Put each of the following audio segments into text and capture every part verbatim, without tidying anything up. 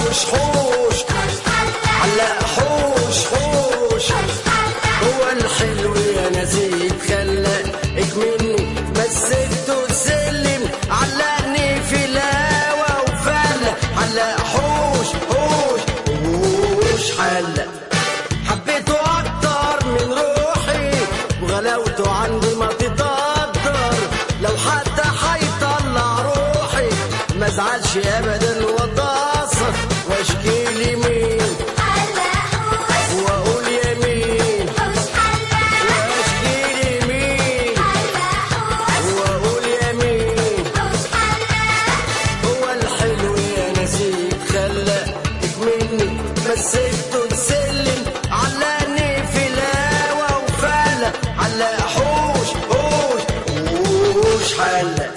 حوش حوش علق حوش حوش هو الحلو يا نسيت خلقك مني مسكته السلم علقني في الهوا وفلق علق حوش حوش حوش حلق حبيته اكتر من روحي وغلاوته عندي ما تتقدر لو حتى حيطلع روحي ما ازعلش ابدا واتأثر واشكي لي مين واقول يمين واشكي لي مين واقول يمين هو الحلو يا نسيت خلقك مني مسكته السلم علقني في الهوا وفلق علق حوش حوش حوش حلق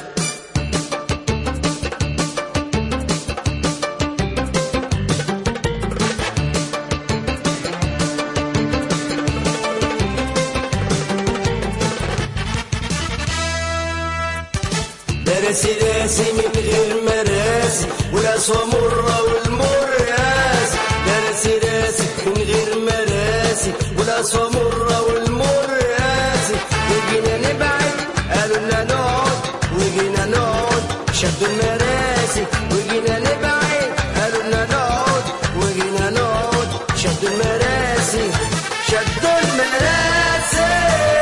راسي راسي من غير مراسي والقسوة مرة والمر قاسي راسي راسي من غير مراسي والقسوة مرة والمر قاسي وجينا نبعد قالوا لنا نقعد وجينا نقعد شدوا المراسي وجينا نبعد قالوا لنا نقعد وجينا نقعد شدوا المراسي شدوا المراسي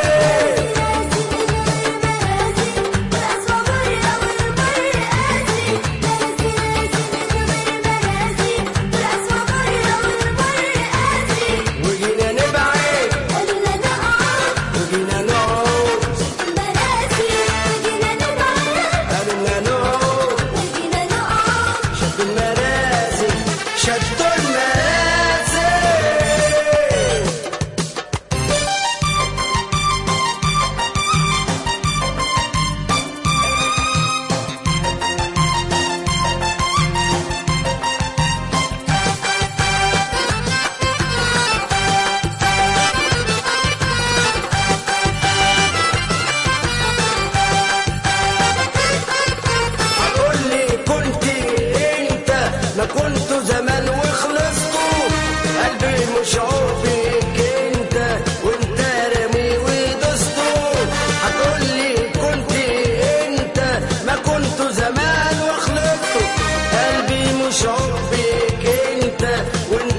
ما كنتوا زمان وخلصتوا قلبي مش عوفك انت وانت رمي ودستوا هتقولي كنت انت ما كنتوا زمان وخلصتوا قلبي مش عوفك انت وانت